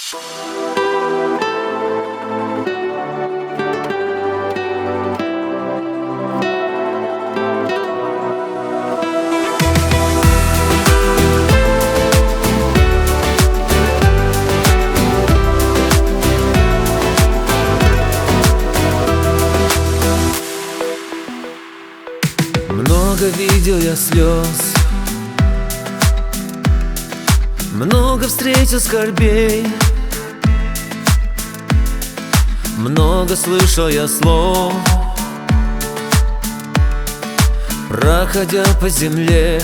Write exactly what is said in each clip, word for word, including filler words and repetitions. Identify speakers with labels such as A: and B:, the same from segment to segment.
A: Много видел я слез, много встретил скорбей, много слышал я слов, проходя по земле.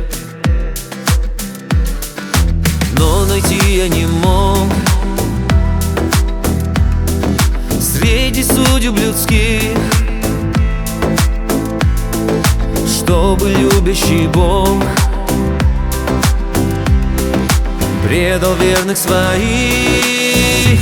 A: Но найти я не мог среди судеб людских, чтобы любящий Бог предал верных своих.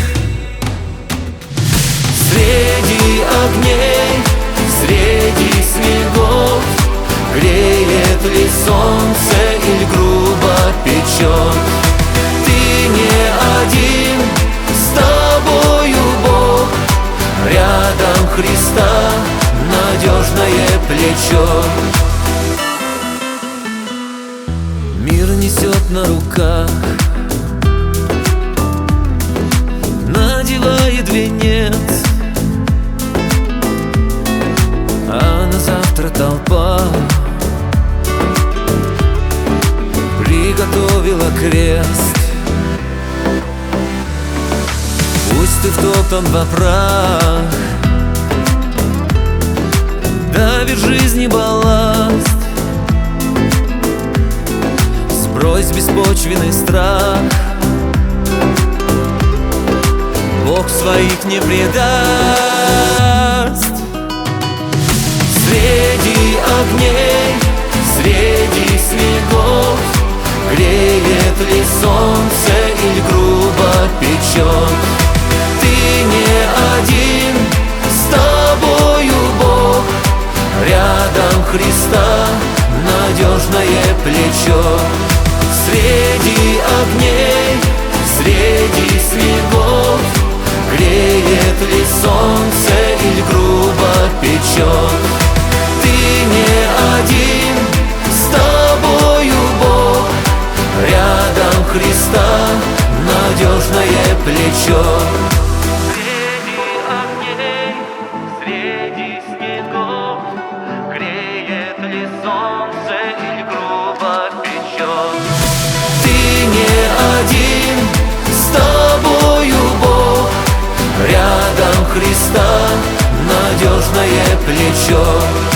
A: Среди огней, среди снегов, греет ли солнце или грубо печет, ты не один, с тобою Бог, рядом Христа надежное плечо. Мир несет на руках, надевает венец, а на завтра толпа приготовила крест. Пусть ты втоптан во прах, давит жизни балласт, сбрось беспочвенный страх, Бог своих не предаст. Среди огней, среди снегов, греет ли солнце или грубо печет, ты не один, с тобою Бог, рядом Христа надежное плечо. Среди огней, среди снегов, греет ли солнце или грубо печет, ты не один, с тобою Бог, рядом Христа надежное плечо.
B: Солнце или грубо печет,
A: ты не один, с тобою Бог, рядом Христа надежное плечо.